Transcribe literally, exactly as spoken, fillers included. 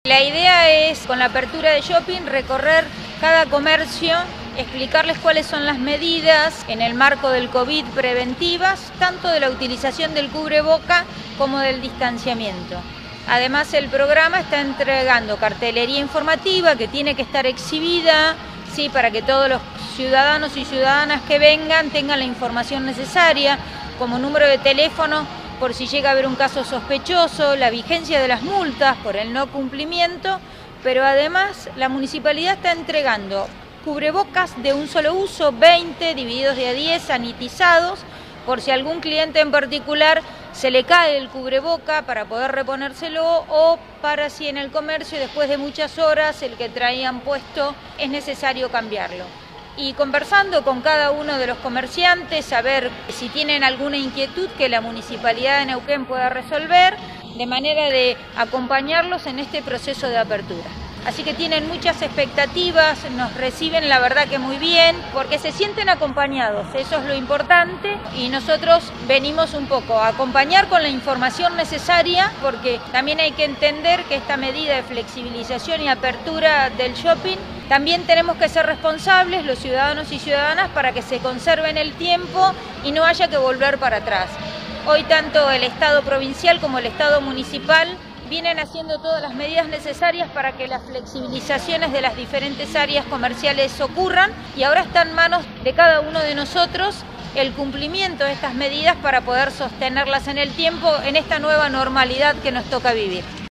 La idea es, con la apertura de shopping, recorrer cada comercio, explicarles cuáles son las medidas en el marco del COVID preventivas, tanto de la utilización del cubreboca como del distanciamiento. Además, el programa está entregando cartelería informativa que tiene que estar exhibida, sí, para que todos los ciudadanos y ciudadanas que vengan tengan la información necesaria, como número de teléfono por si llega a haber un caso sospechoso, la vigencia de las multas por el no cumplimiento, pero además la municipalidad está entregando cubrebocas de un solo uso, veinte divididos de a diez, sanitizados, por si a algún cliente en particular se le cae el cubreboca para poder reponérselo, o para si en el comercio después de muchas horas el que traían puesto es necesario cambiarlo. Y conversando con cada uno de los comerciantes, a ver si tienen alguna inquietud que la Municipalidad de Neuquén pueda resolver, de manera de acompañarlos en este proceso de apertura. Así que tienen muchas expectativas, nos reciben la verdad que muy bien, porque se sienten acompañados, eso es lo importante, y nosotros venimos un poco a acompañar con la información necesaria, porque también hay que entender que esta medida de flexibilización y apertura del shopping, también tenemos que ser responsables los ciudadanos y ciudadanas para que se conserve en el tiempo y no haya que volver para atrás. Hoy tanto el Estado provincial como el Estado municipal vienen haciendo todas las medidas necesarias para que las flexibilizaciones de las diferentes áreas comerciales ocurran, y ahora está en manos de cada uno de nosotros el cumplimiento de estas medidas para poder sostenerlas en el tiempo en esta nueva normalidad que nos toca vivir.